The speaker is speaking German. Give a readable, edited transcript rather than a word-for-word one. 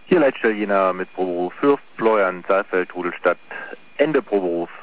Hier Leitstell Jena mit Proberuf für Florian Saalfeld, Rudelstadt, Ende Proberuf.